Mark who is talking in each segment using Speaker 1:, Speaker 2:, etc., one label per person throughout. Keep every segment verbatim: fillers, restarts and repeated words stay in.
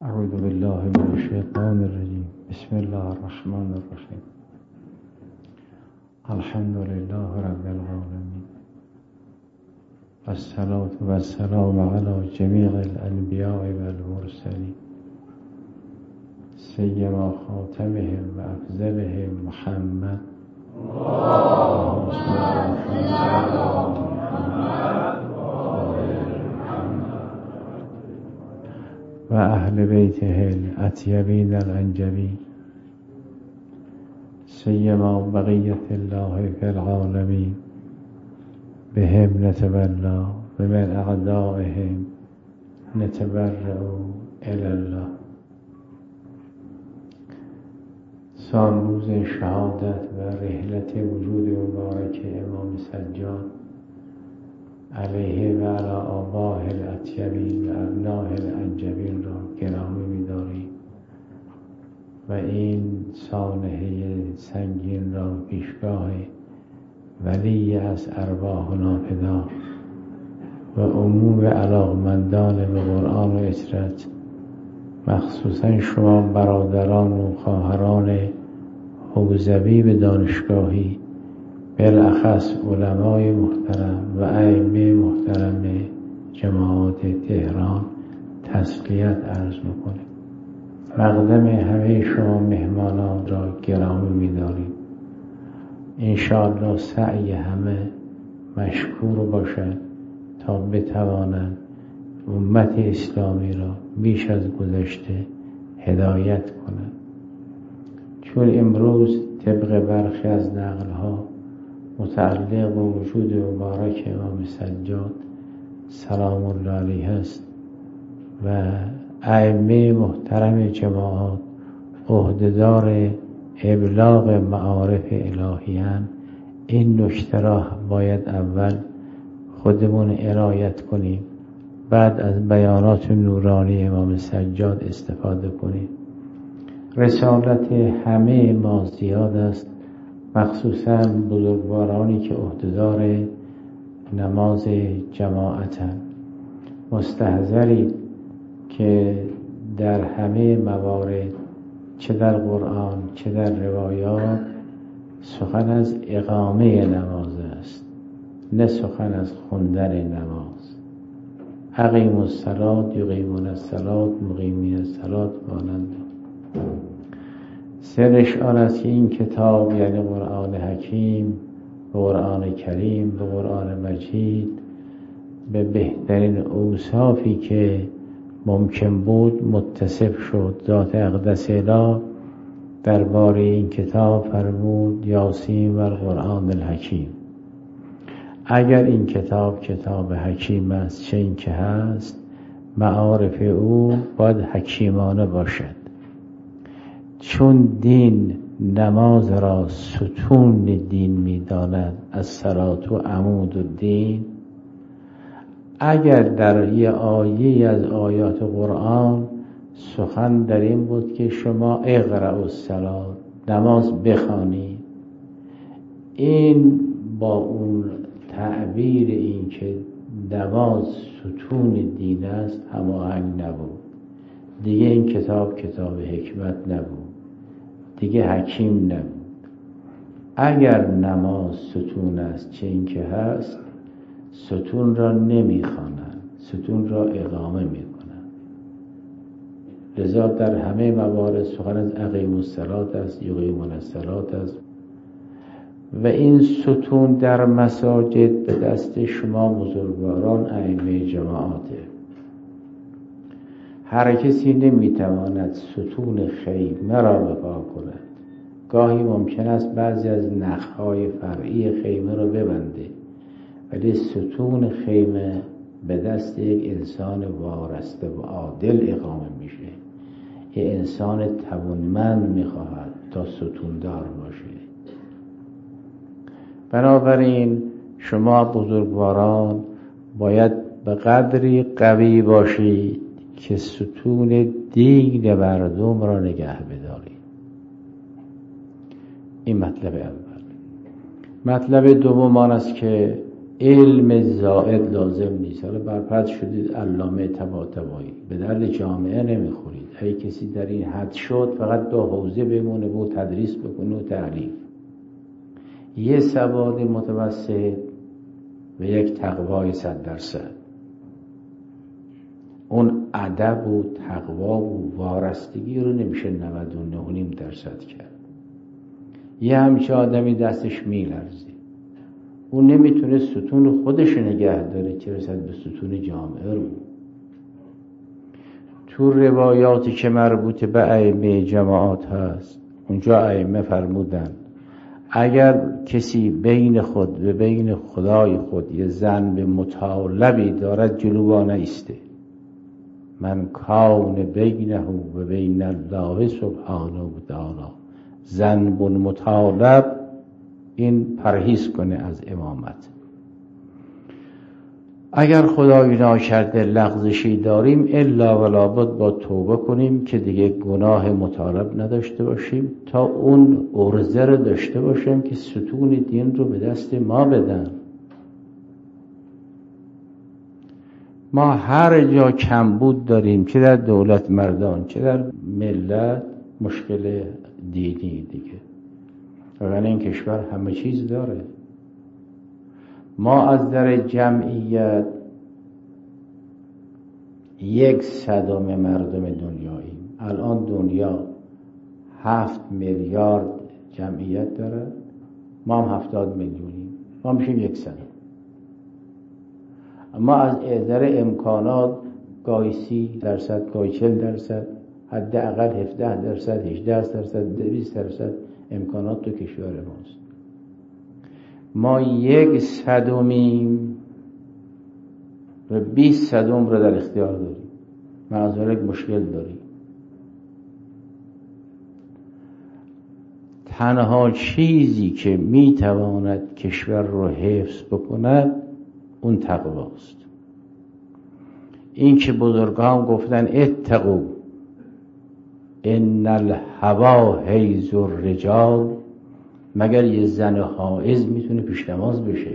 Speaker 1: اعوذ بالله من الشیطان الرجیم. بسم الله الرحمن الرحیم. الحمد لله رب العالمین، والصلاة والسلام علی جمیع الانبیاء والمرسلین، سیما خاتمهم و افضلهم محمد اللهم صل علی محمد و اهل بیته الاطیبین الانجبین، سیما بقیت الله فی العالمین، بهم نتولا و من اعدائهم نتبرأ الی الله. سالروز شهادت و رحلت وجود مبارک امام سجاد علیه و علی آبائه الاطیبین و ابنائه الانجبین را گرامی می‌داریم و این سانحه سنگین را پیشگاه ولی از ارواحنا فدا و عموم علاقمندان به قرآن و عترت، مخصوصا شما برادران و خواهران حوزوی به دانشگاهی، بالاخص علمای محترم و ائمه محترم جماعت تهران تسلیت عرض میکنیم. مقدم همه شما مهمانان را گرامی می‌داریم. انشاءالله سعی همه مشکور باشد تا بتوانند امت اسلامی را بیش از گذشته هدایت کنند، چون امروز طبق برخی از نقل‌ها متعلق به وجود مبارک امام سجاد سلام الله علیه است و ائمه محترم جماعت عهدهدار ابلاغ معارف الهیان. این نکته را باید اول خودمون عنایت کنیم، بعد از بیانات نورانی امام سجاد استفاده کنیم. رسالت همه ما زیاد است، مخصوصا بزرگوارانی که عهدهدار نماز جماعتند. مستحضرید که در همه موارد، چه در قرآن چه در روایات، سخن از اقامه نماز است، نه سخن از خوندن نماز. اقیموا الصلاة یقیمون الصلاة مقیمین الصلاة مانند. سرش آن است که این کتاب یعنی قرآن حکیم، به قرآن کریم، به قرآن مجید، به بهترین اوصافی که ممکن بود متصف شد. ذات اقدس اله درباره این کتاب فرمود یاسین و القرآن الحکیم. اگر این کتاب کتاب حکیم است، چه این که هست، معارف او باید حکیمانه باشد، چون دین نماز را ستون دین می‌داند، الصلاة و عمود الدین. اگر در یه آیه از آیات قرآن سخن در این بود که شما اقرأوا الصلاة، نماز بخوانید، این با اون تعبیر این که نماز ستون دین است هماهنگ نبود. دیگه این کتاب کتاب حکمت نبود، دیگه حکیم نبود. اگر نماز ستون است، چه این که هست، ستون را نمیخوانند، ستون را اقامه میکنند. لذا در همه موارد سخن از اقیموا الصلاة است، یقیمون الصلاة است و این ستون در مساجد به دست شما بزرگواران ائمه جماعته. هر کسی نمیتواند ستون خیمه را بپا کند. گاهی ممکن است بعضی از نخهای فرعی خیمه را ببنده، ولی ستون خیمه به دست یک انسان وارسته و عادل اقامه میشه. یک انسان توانمند میخواهد تا ستون دار باشه. بنابراین شما بزرگواران باید به قدری قوی باشید که ستون دین مردم را نگه بدارید. این مطلب اول. مطلب دوم آن است که علم زائد لازم نیست. حالا برپرد شدید علامه طباطبایی، به درد جامعه نمیخورید. اگه کسی در این حد شد فقط دو حوزه بمونه و تدریس بکنه و تعلیف. یه سواد متوسط و یک تقوای صد درصد. اون ادب و تقوا و وارستگی رو نمیشه نود و نه و نیم درصد کرد. یه همچه آدمی دستش میلرزه، اون نمیتونه ستون خودش نگه داره چه رسد به ستون جامعه رو. تو روایاتی که مربوط به ائمه جماعات هست، اونجا ائمه فرمودن اگر کسی بین خود و بین خدای خود یه ذنب مطالبی دارد جلوه نایسته. من کان بینه و بین الله سبحانه و تعالی ذنب مطالب، این پرهیز کنه از امامت. اگر خدای ناکرده لغزشی داریم الا ولا بد با توبه کنیم که دیگه گناه مطالب نداشته باشیم، تا اون عرضه رو داشته باشیم که ستون دین رو به دست ما بدن. ما هر جا کمبود داریم، چه در دولت مردان چه در ملت، مشکل دینی دیگه. وگرنه این کشور همه چیز داره. ما از در جمعیت یک صدم مردم دنیاییم. الان دنیا هفت میلیارد جمعیت داره، ما هم هفتاد میلیونیم، ما میشیم یک صدم. اما از نظر امکانات گاهی سی درصد گاهی چل درصد، حداقل هفده درصد هجده درصد بیست درصد امکانات تو کشور ماست. ما یک صدمیم و بیست صدم رو در اختیار داریم. معذرت مشکل داریم. تنها چیزی که میتواند کشور رو حفظ بکند اون تقواست. این که بزرگان گفتن اتقوا ان الهوی حیز الرجال، مگر یه زن حائض میتونه پیش نماز بشه؟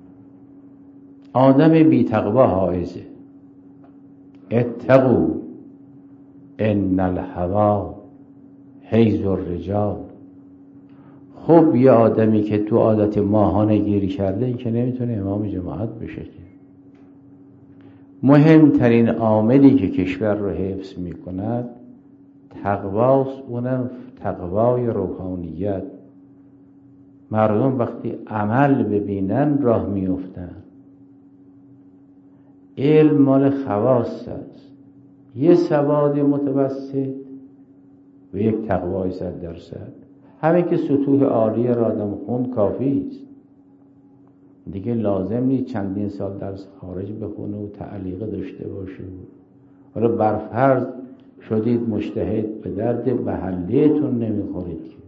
Speaker 1: آدم بی تقوا حائضه. اتقوا ان الهوی حیز الرجال. خب یه آدمی که تو عادت ماهانه گیری کرده، این که نمیتونه امام جماعت بشه. مهمترین عاملی که کشور رو حفظ میکند تقواست، اونم تقوای روحانیت. مردم وقتی عمل ببینن راه میافتن. علم مال خواص است. یه سواد متوسط و یک تقوای صد درصد. همین که سطوح عالی را آدم خوند کافی است. دیگه لازم نیست چندین سال درس خارج بخونه و تعلیق داشته باشه. حالا برفرض شدید مجتهد، به درد محله‌تون نمیخورید که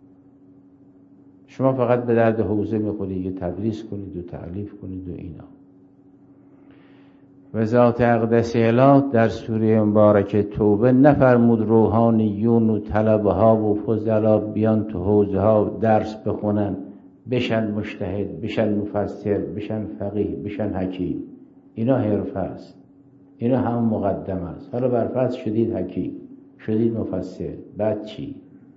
Speaker 1: شما فقط به درد حوزه میخورید، یه تدریس کنید و تعلیف کنید و اینا. و ذات اقدس اله در سوره مبارکه توبه نفرمود روحانیون و طلبه ها و فضلا بیان تو حوزه ها درس بخونن، بشن مجتهد، بشن مفسر، بشن فقیه، بشن حکیم. اینا حرفه است، اینا هم مقدم است. حالا برفرض شدید حکیم، شدید مفسر، بعد چی؟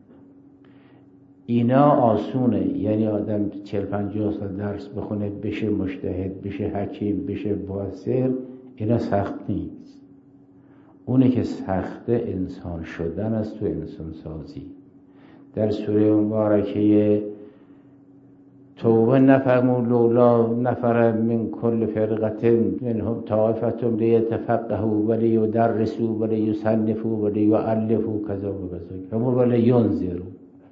Speaker 1: اینا آسونه. یعنی آدم چهل پنجاه سال درس بخونه بشه مجتهد، بشه حکیم، بشه مفسر، اینا سخت نیست. اونه که سخته انسان شدن است تو انسان سازی. در سوره مبارکه توبه نفرمود لولا نفر من کل فرقة منهم طائفة لیتفقهوا ولیدرسوا ولیصنفوا ولیؤلفوا کذا و کذا اما ولینذروا.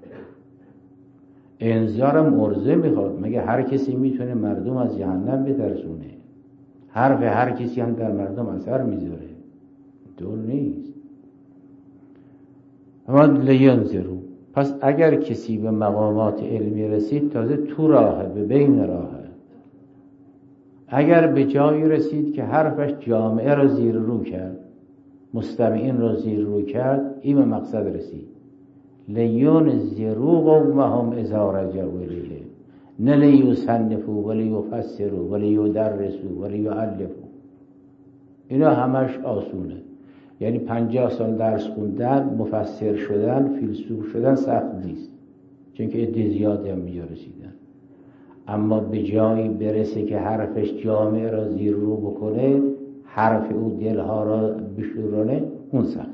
Speaker 1: انذارم عرضه میخواد. مگه هر کسی میتونه مردم از جهنم بترسونه؟ حرف هر کسی هم در مردم اثر میذاره؟ دور نیست. اما لینذروا. پس اگر کسی به مقامات علمی رسید تازه تو راهه، به بین راهه. اگر به جایی رسید که حرفش جامعه را زیر رو کرد، مستمعین را زیر رو کرد، این به مقصد رسید. لینذروا قومهم اذا رجعوا الیه. نه لیصنفوا ولی یفسروا ولی یدرسوا ولی یؤلفوا. اینا همش آسونه. یعنی پنجاه سال درس خوندن، مفسر شدن، فیلسوف شدن سخت نیست، چون که عده زیادی هم میجا رسیدن. اما به جایی برسه که حرفش جامعه را زیر رو بکنه، حرف او دلها را بشورانه، اون سخت.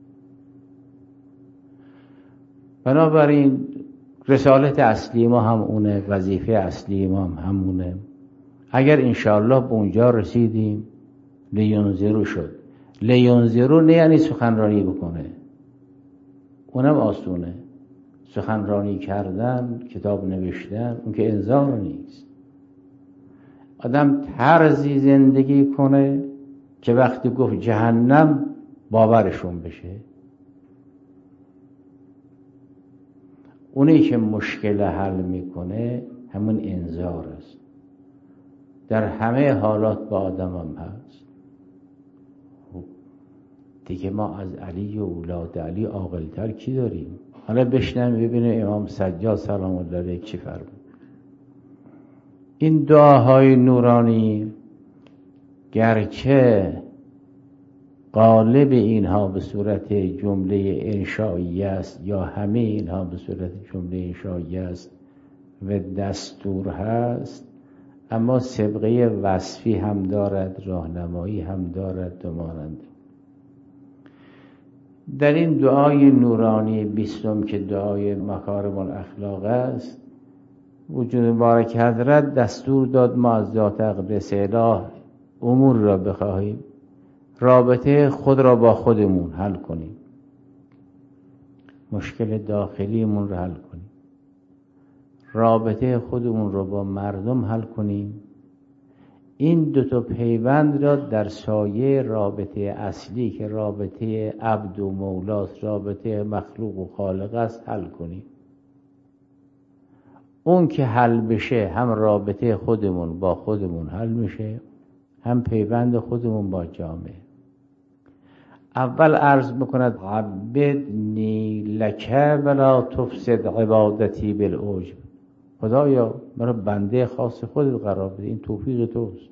Speaker 1: بنابراین رسالت اصلی ما هم اونه، وظیفه اصلی ما هم همونه. اگر انشاءالله به اونجا رسیدیم، لینذروا شد. لینذروا نه یعنی سخنرانی بکنه، اونم آسونه. سخنرانی کردن، کتاب نوشتن، اون که انذار نیست. آدم طرزی زندگی کنه که وقتی گفت جهنم باورشون بشه. اونی که مشکل حل میکنه همون انذار است. در همه حالات با آدم هم هست. دیگه ما از علی و اولاد علی عاقل‌تر کی داریم؟ حالا بشنم ببینه امام سجاد سلام الله علیه چی فرمود. این دعاهای نورانی گرچه غالب اینها به صورت جمله انشایی است یا همه اینها به صورت جمله انشایی است و دستور هست، اما سبقه وصفی هم دارد، راهنمایی هم دارد و مانند. در این دعای نورانی بیستم که دعای مکارم الاخلاق است، وجود مبارک حضرت دستور داد ما از ذات اقدس الهی امور را بخواهیم، رابطه خود را با خودمون حل کنیم، مشکل داخلیمون را حل کنیم، رابطه خودمون را با مردم حل کنیم. این دو تا پیوند را در سایه رابطه اصلی که رابطه عبد و مولاست، رابطه مخلوق و خالق است، حل کنیم. اون که حل بشه هم رابطه خودمون با خودمون حل میشه، هم پیوند خودمون با جامعه. اول عرض میکند عبدنی لک ولا تفسد عبادتی بالعجب. خدایا مرا بنده خاص خودت قرار بده، این توفیق توست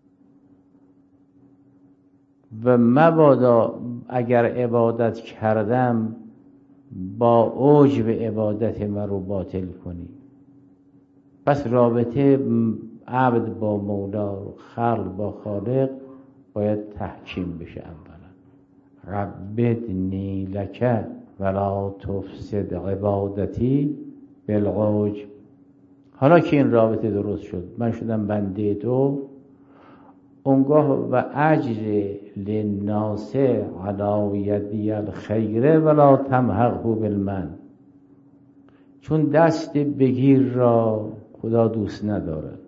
Speaker 1: و مبادا اگر عبادت کردم با عجب عبادت من رو باطل کنی. پس رابطه عبد با مولا، خلق با خالق باید تحکیم بشه. اولا عبدنی لک ولا تفسد عبادتی بالعجب. حالا که این رابطه درست شد، من شدم بنده تو، اونگاه و اجر للناس علی یدی الخیر ولا تمحقه بالمن. چون دست بگیر را خدا دوست ندارد.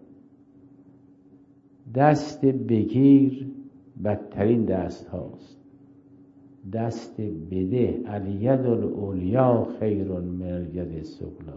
Speaker 1: دست بگیر بدترین دست هاست. دست بده الید العلیا خیر من الید السفلی.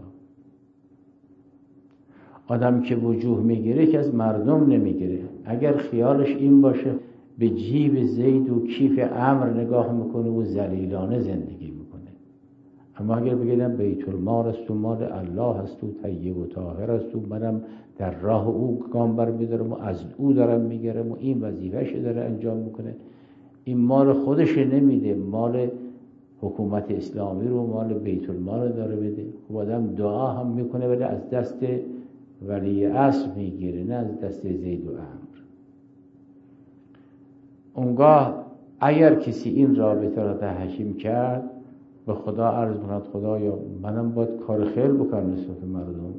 Speaker 1: آدم که وجوه میگیره که از مردم نمیگیره. اگر خیالش این باشه به جیب زید و کیف عمرو نگاه میکنه و ذلیلانه زندگی میکنه. اما اگر بگیرم بیت المال است و مال الله است و طیب و طاهر است و منم در راه او گام بر میدارم و از او دارم میگیرم و این وظیفه‌ش داره انجام میکنه، این مال خودش نمیده، مال حکومت اسلامی رو، مال بیت المال داره بده. خب آدم دعا هم میکنه ولی از دست ولی اصل میگیره، نه از دست زید و عمرو. اونگاه اگر کسی این رابطه را تحکیم کرد، به خدا عرض میکند خدایا منم باید کار خیر بکنم نسبت مردم،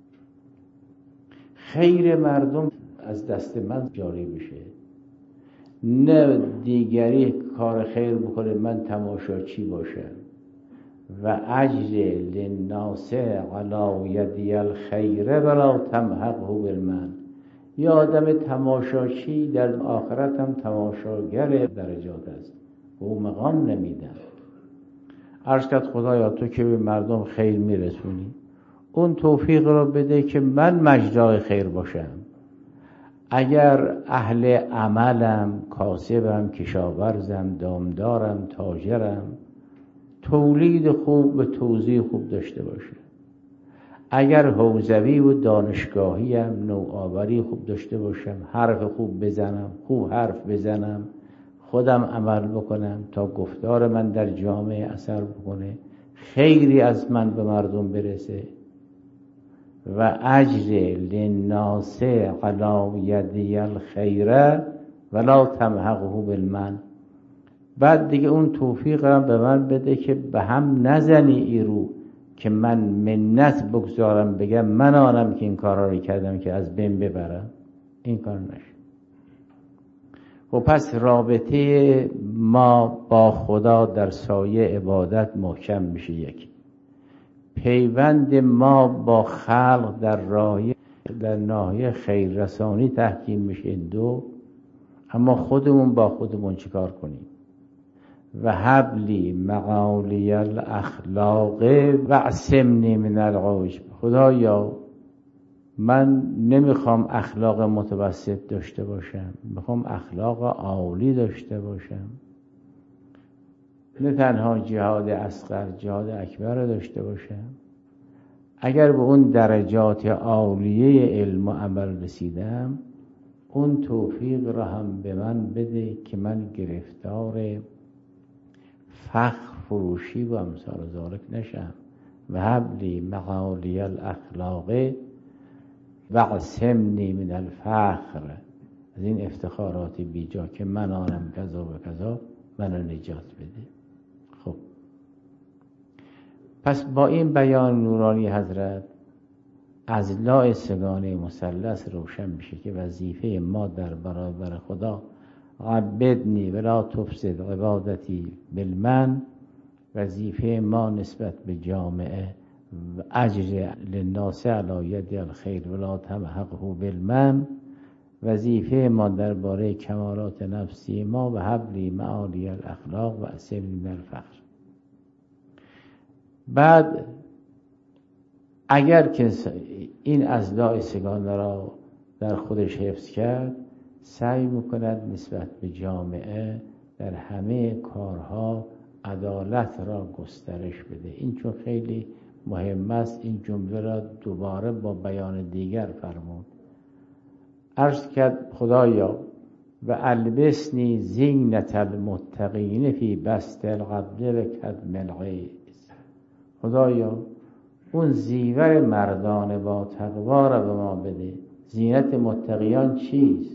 Speaker 1: خیر مردم از دست من جاری بشه، نه دیگری کار خیر بکنه من تماشاچی باشم. و اجر للناس علی یدی الخیر ولا تمحقه بالمن. یا آدم تماشاچی در آخرت هم تماشاگر درجات است، او مقام نمیدن. عرض کرد خدایا تو که به مردم خیر میرسونی، اون توفیق را بده که من مجرای خیر باشم. اگر اهل عملم، کاسبم، کشاورزم، دامدارم، تاجرم، تولید خوب و توزیع خوب داشته باشه. اگر حوزوی و دانشگاهی هم نوآوری خوب داشته باشم، حرف خوب بزنم، خوب حرف بزنم، خودم عمل بکنم تا گفتار من در جامعه اثر بکنه، خیری از من به مردم برسه و اجر للناس علی یدی الخیر ولا تمحقه بالمن. بعد دیگه اون توفیق را به من بده که به هم نزنی ای رو که من منت بگذارم بگم من آنم که این کارا رو کردم که از بین ببرم. این کار نشه. و پس رابطه ما با خدا در سایه عبادت محکم میشه. یک، پیوند ما با خلق در راهی در ناحیه خیررسانی تحکیم میشه. دو، اما خودمون با خودمون چیکار کنیم؟ و حبلی معالی الاخلاق و عصمنی من العجب. خدایا من نمیخوام اخلاق متوسط داشته باشم، میخوام اخلاق عالی داشته باشم. نه تنها جهاد اصغر، جهاد اکبر رو داشته باشم. اگر به اون درجات عالیه علم و عمل رسیدم، اون توفیق را هم به من بده که من گرفتار فخر فروشی و امثال ذالک نشم. و حبلی معالی الاخلاق و عصمنی من الفخر. از این افتخارات بیجا که من آنم کذا و کذا، منو نجات بده. خب پس با این بیان نورانی حضرت از لا سگانه مثلث روشن میشه که وظیفه ما در برابر خدا عبدنی ولا تفسد عبادتی بالمن، وظیفه ما نسبت به جامعه و اجر للناس علی ید الخیر ولا تمحقه بالمن، وظیفه ما درباره کمالات نفسی ما و حبلی معالی الاخلاق و عصمنی من الفخر. بعد اگر که این اضلاع سگانه را در خودش حفظ کرد، سعی میکند نسبت به جامعه در همه کارها عدالت را گسترش بده. این چون خیلی مهم است، این جمله را دوباره با بیان دیگر فرمود. عرض کرد خدایا و البسنی زینت المتقین فی بسط القبض و کدم الغیظ. خدایا اون زیور مردان با تقوا را به ما بده. زینت متقیان چیست؟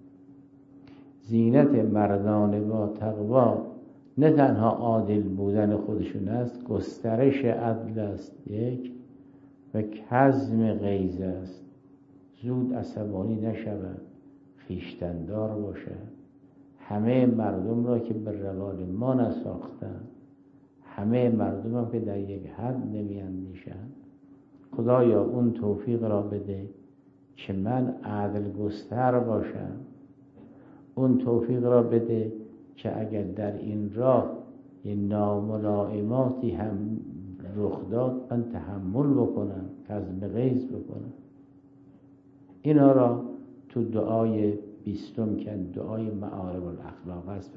Speaker 1: زینت مردان با تقوا نه تنها عادل بودن خودشون است، گسترش عدل است. یک، و کظم غیظ است، زود عصبانی نشود، خویشتن‌دار باشد، همه مردم را که به روال ما نساختند، همه مردم هم که در یک حد نمی‌اندیشند. خدایا اون توفیق را بده که من عدل گستر باشم. اون توفیق را بده که اگر در این راه این ناملائماتی هم رخ داد، من تحمل بکنم، کظم غیظ بکنم. اینا را تو دعای بیستم که دعای معارف الاخلاق هست.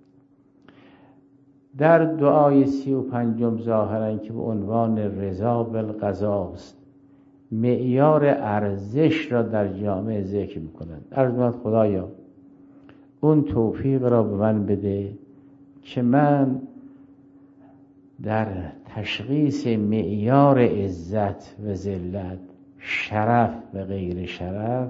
Speaker 1: در دعای سی و پنجم ظاهرا که به عنوان رضا بالقضا است، معیار ارزش را در جامعه ذکر میکنند. عرض می‌کنم خدایا اون توفیق را به من بده که من در تشخیص معیار عزت و ذلت، شرف و غیر شرف،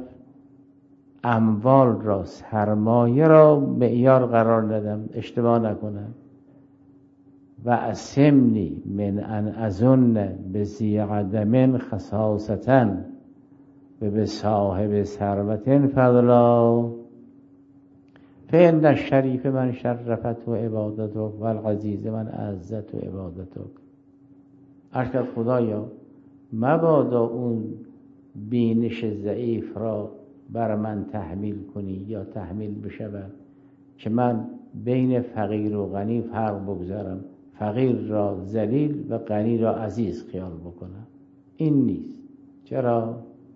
Speaker 1: اموال را، سرمایه را معیار قرار ندم، اشتباه نکنم. و عصمنی من ان اظن بذی قدم خصاصة و به صاحب ثروة فضلا فإن الشریف من شرفت و عبادتک و العزیز من عزت و عبادتک. ارشد خدایا مبادا اون بینش ضعیف را بر من تحمیل کنی یا تحمیل بشود که من بین فقیر و غنی فرق بگذارم، فقیر را ذلیل و غنی را عزیز خیال بکنم. این نیست. چرا؟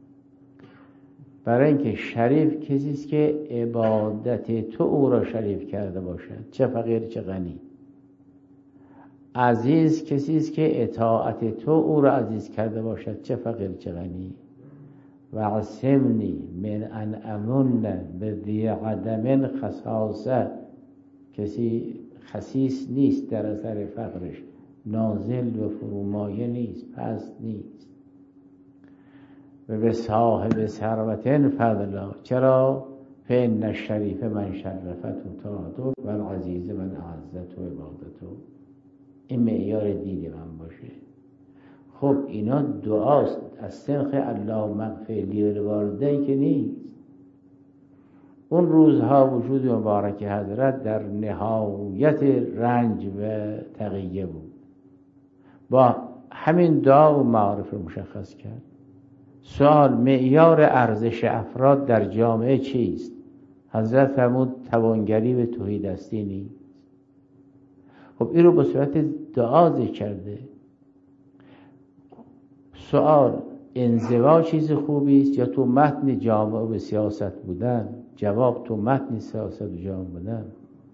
Speaker 1: برای اینکه شریف کسی است که عبادت تو او را شریف کرده باشد، چه فقیر چه غنی. عزیز کسی است که اطاعت تو او را عزیز کرده باشد، چه فقیر چه غنی. و عصمنی من ان امن به ذی عدم خصاصه، کسی خسیس نیست در اثر فقرش، نازل و فرومایه نیست، پست نیست. و به صاحب ثروت فضلا، چرا؟ فإن الشریف من شرفته طاعته و العزیز من اعزته عبادته. این معیار دین من باشه. خب اینا دعاست از سنخ اللهم اغفر لی ولوالدی که نیست. اون روزها وجود مبارک حضرت در نهایت رنج و تقیه بود، با همین دعا و معارف مشخص کرد. سوال معیار ارزش افراد در جامعه چیست؟ حضرت فرمود توانگری به تهیدستی نیست. خب این رو به صورت دعا ذکر کرده. سوال انزوا چیز خوبی است یا تو متن جامعه و سیاست بودن؟ جواب تو متن سیاست و جامعه بودن.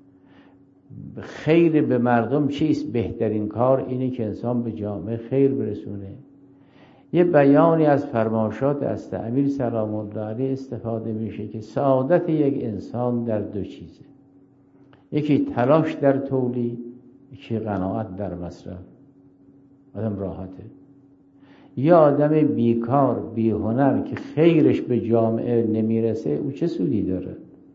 Speaker 1: خیر به مردم چیست؟ بهترین کار اینه که انسان به جامعه خیر برسونه. یه بیانی از فرمایشات از امیر سلام الله علیه استفاده میشه که سعادت یک انسان در دو چیزه، یکی تلاش در تولید، یکی قناعت در مصرف. آدم راحته. یا آدم بیکار بیهنر که خیرش به جامعه نمیرسه، او چه سودی داره؟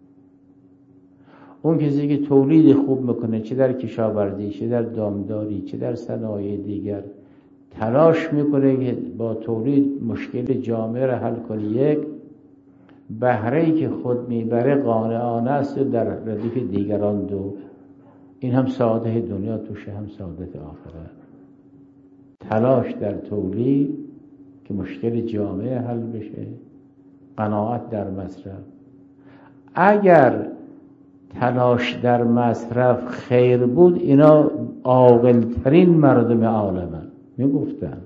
Speaker 1: اون کسی که تولید خوب میکنه، چه در کشاورزی، چه در دامداری، چه در صنایع دیگر، تلاش میکنه که با تولید مشکل جامعه را حل کنه، یک بهره‌ای که خود میبره قانعانه است و در ردیف دیگران دو. این هم سعادت دنیا توشه، هم سعادت آخرت. تلاش در تولید که مشکل جامعه حل بشه، قناعت در مصرف. اگر تلاش در مصرف خیر بود، اینا عاقل‌ترین مردم عالمن. میگفتن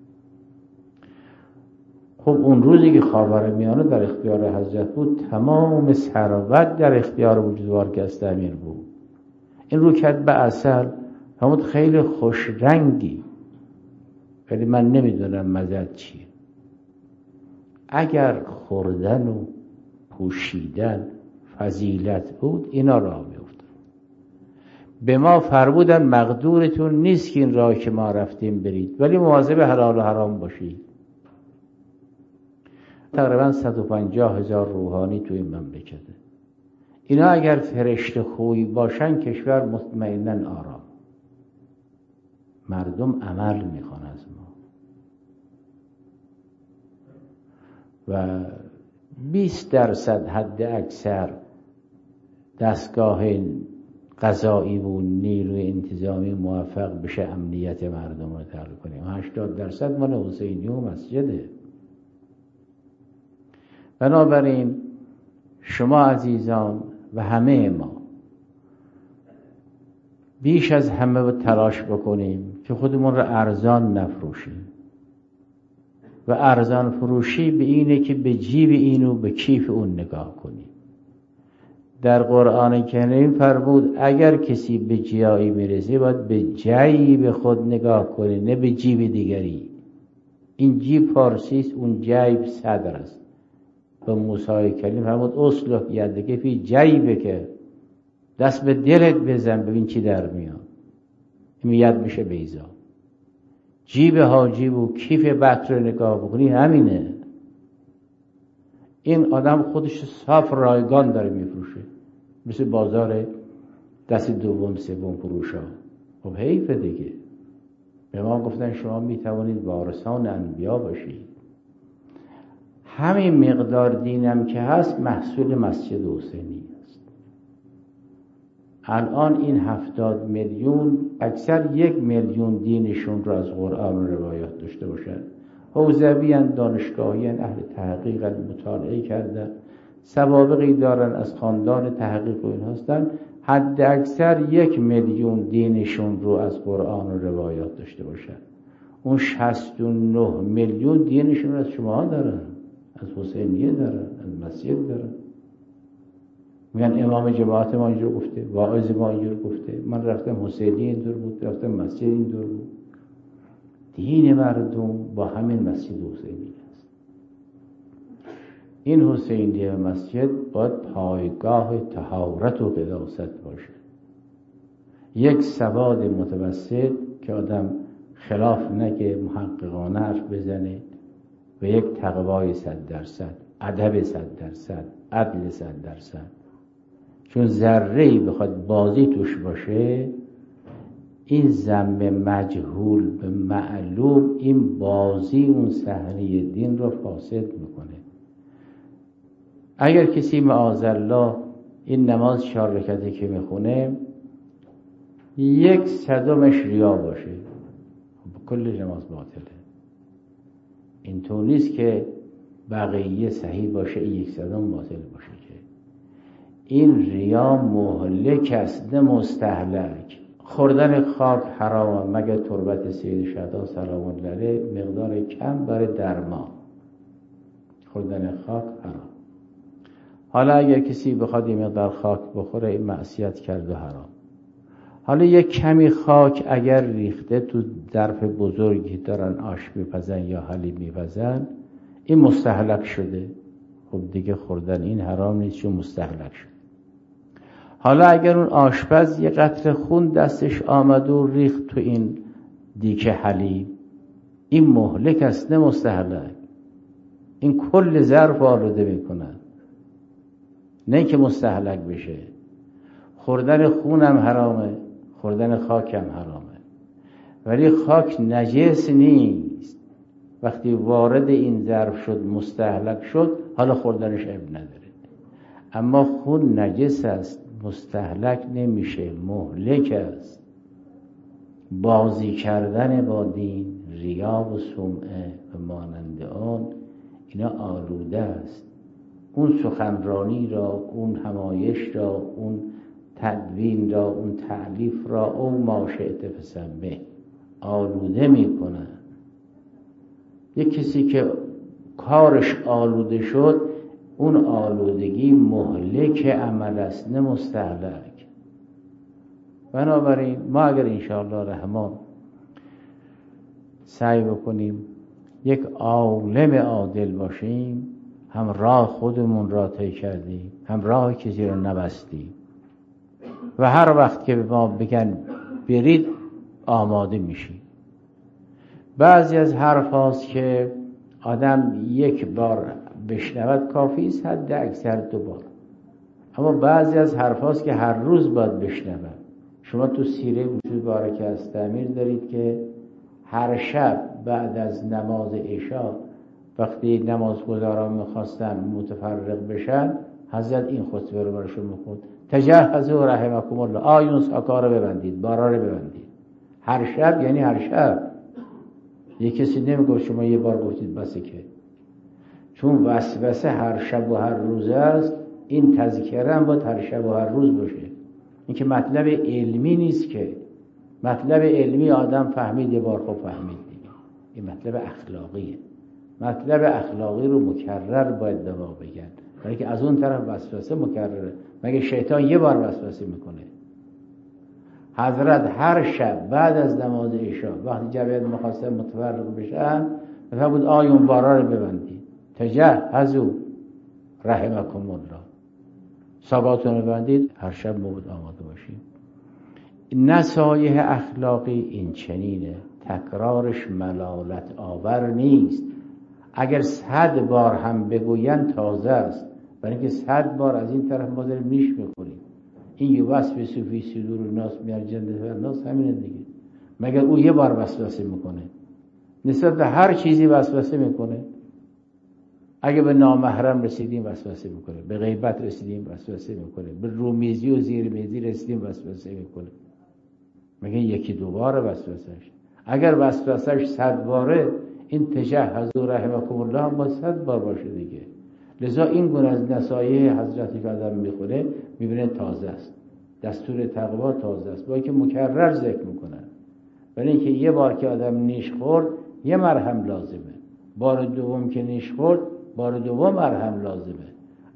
Speaker 1: خب اون روزی که خاورمیانه در اختیار حضرت بود، تمام ثروت در اختیار بزرگوار گستمیر بود. این رو کرد به عسل، همون خیلی خوش رنگی، ولی من نمیدونم مزد چیه. اگر خوردن و پوشیدن فضیلت بود، اینا راه میافتاد. به ما فرمودن مقدورتون نیست که این راه که ما رفتیم برید، ولی مواظب حلال و حرام باشید. تقریبا صد و پنجاه هزار روحانی توی این مملکته. اینا اگر فرشته خوی باشن، کشور مطمئناً آرام. مردم عمل میخوان از ما و بیست درصد حد اکثر دستگاه قضایی و نیروی انتظامی موفق بشه امنیت مردم رو تعریف کنیم. هشتاد درصد مال حسینی و مسجده. بنابراین شما عزیزان و همه ما بیش از همه با تلاش بکنیم که خودمون رو ارزان نفروشیم. و ارزان فروشی به اینه که به جیب اینو به کیف اون نگاه کنیم. در قرآن کریم فرمود اگر کسی به جایی میرسه باید به جیب خود نگاه کنه، نه به جیب دیگری. این جیب فارسی است، اون جیب صدر است. به موسی کلیم فرمود اصلح یدک فی جیبک، دست به دلت بزن ببین چی در میاد. این ید میشه بیضا. جیب حاجی و کیف بطر رو نگاه بکنی همینه. این آدم خودش صاف رایگان داره میفروشه، مثل بازار دست دوم سوم فروشا. خب حیف دیگه. به ما گفتن شما میتوانید وارثان انبیا باشید. همین مقدار دینم که هست محصول مسجد حسینی است. الان این هفتاد میلیون اکثر یک میلیون دینشون رو از قرآن و روایات داشته باشن. حوزویان، دانشگاهیان، اهل تحقیق مطالعه کردن، سوابقی دارن از خاندان تحقیق و این هستن، حد اکثر یک میلیون دینشون رو از قرآن و روایات داشته باشن. اون شصت و نه میلیون دینشون رو از شما دارن، از حسینیه دارن، از مسجد دارن. میگن امام جماعت ما اینجور گفته، واعظ ما اینجور گفته، من رفتم حسینی اینطور بود، رفتم مسجد اینطور بود. دین مردم با همین مسجد حسینی است. این حسینی مسجد باید پایگاه طهارت و قداست باشه. یک سواد متوسط که آدم خلاف نگه، محققانه حرف بزنه، و یک تقوای صد درصد، ادب صد درصد، عدل صد درصد. چون ذره‌ای بخواد بازی توش باشه، این ذم مجهول به معلوم، این بازی اون صحنه دین رو فاسد میکنه. اگر کسی معاذالله این نماز چهار رکعتی که میخونه یک صدمش ریا باشه، کل نماز باطله. اینطور نیست که بقیه صحیح باشه این یک صدم باطل باشه، که این ریا مهلک است نه مستهلک. خوردن خاک حرام مگر تربت سید شهدا سلام الله علیه مقدار کم برای درمان. خوردن خاک حرام. حالا اگر کسی بخواد این مقدار خاک بخوره این معصیت کرد و حرام. حالا یک کمی خاک اگر ریخته تو ظرف بزرگی دارن آش میپزن یا حلیب میپزن، این مستهلک شده. خب دیگه خوردن این حرام نیست چون مستهلک شده. حالا اگر اون آشپز یه قطره خون دستش آمد و ریخت تو این دیگه حلیب، این مهلک است نه مستهلک. این کل ظرف آلوده میکنن، نه که مستهلک بشه. خوردن خونم حرامه، خوردن خاکم حرامه، ولی خاک نجس نیست. وقتی وارد این ظرف شد مستهلک شد، حالا خوردنش عیب نداره. اما خون نجس است، مستهلک نمیشه، مهلک است. بازی کردن با دین، ریا و سمعه و مانند آن، اینا آلوده است. اون سخنرانی را، اون همایش را، اون تدوین را، اون تألیف را، او ما شئت فسمه آلوده میکنه. یک کسی که کارش آلوده شد، اون آلودگی مهلک عمل است نه مستهلک. بنابراین ما اگر انشاءالله رحمان سعی بکنیم یک عالم عادل باشیم، هم راه خودمون را طی کردیم، هم راه کسی را نبستیم، و هر وقت که به ما بگن برید آماده میشیم. بعضی از حرف هاست که آدم یک بار بشنود کافی است، حد اکثر دو بار. اما بعضی از حرف هاست که هر روز باید بشنود. شما تو سیره وجود بارکه از تعمیر دارید که هر شب بعد از نماز عشا وقتی نمازگزاران میخواستن متفرق بشن، حضرت این خطبه رو براشون میخوند: تجهزوا رحمکم الله، آیون ساکا رو ببندید، بارا رو ببندید. هر شب یعنی هر شب. یک کسی نمیگه شما یه بار گفتید بسه، که چون وسوسه هر شب و هر روز است، این تذکره هم باید هر شب و هر روز باشه. این که مطلب علمی نیست، که مطلب علمی آدم فهمید یه بار، خب فهمید دیگه. این مطلب اخلاقیه. مطلب اخلاقی رو مکرر باید دوا بگن، برای که از اون طرف وسوسه مکرره. مگه شیطان یه بار وسوسه میکنه؟ حضرت هر شب بعد از نماز عشا وقتی جمعیت مخواستن متفرق بشن فرمود آیون بارا رو ببندید، تجهزوا رحمکم الله، ساقاتون رو ببندید، هر شب موعود آماده باشید. نصایح اخلاقی این چنینه، تکرارش ملالت آور نیست. اگر صد بار هم بگوین تازه است، برای اینکه صد بار از این طرف ما داریم نیش میخوریم. این یه وصف صوفی صدور الناس میار جنت و الناس همینه دیگه. مگر او یه بار وسوسه میکنه؟ نسبت به هر چیزی وسوسه میکنه. اگه به نامحرم رسیدیم وسوسه میکنه، به غیبت رسیدیم وسوسه میکنه، به رومیزی و زیرمیزی رسیدیم وسوسه میکنه. مگر یکی دو بار وسوسهش؟ اگر وسوسهش صد باره، این تجهزوا رحمکم الله هم با صد بار باشه دیگه. لذا این گونه از نصایح حضرتی که آدم میخوره میبینه تازه است، دستور تقوا تازه است، با اینکه مکرر ذکر میکنن. برای اینکه یه بار که آدم نیش خورد یه مرهم لازمه، بار دوم که نیش خورد بار دوم مرهم لازمه.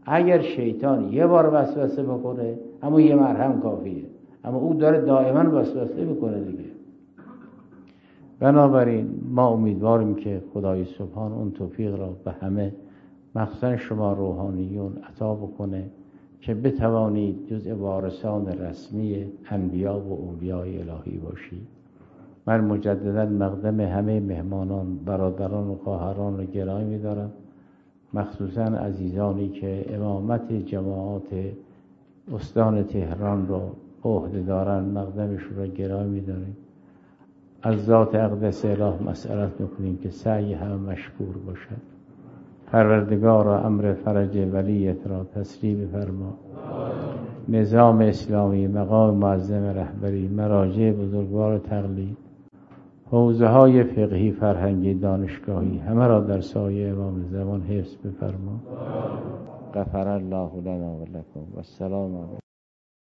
Speaker 1: اگر شیطان یه بار وسوسه بکنه اما یه مرهم کافیه، اما او داره دائما وسوسه میکنه دیگه. بنابراین ما امیدواریم که خدای سبحان اون توفیق را به همه مخصوصا شما روحانیون عطا بکنه که بتوانید جزء وارثان رسمی انبیا و اولیای الهی باشید. من مجددا مقدم همه مهمانان، برادران و خواهران را گرامی می‌دارم، مخصوصا عزیزانی که امامت جماعات استان تهران را به عهده دارن، مقدمشون را گرامی می‌داریم. از ذات اقدس اله مسئلت میکنیم که سعی همه مشکور باشد. پروردگارا امر فرج ولیت را تسریع بفرما. نظام اسلامی، مقام معظم رهبری، مراجع بزرگوار تقلید، حوزه های فقهی، فرهنگی، دانشگاهی، همه را در سایه امام زمان حفظ بفرما. غفر الله لنا و لکم و السلام علیکم.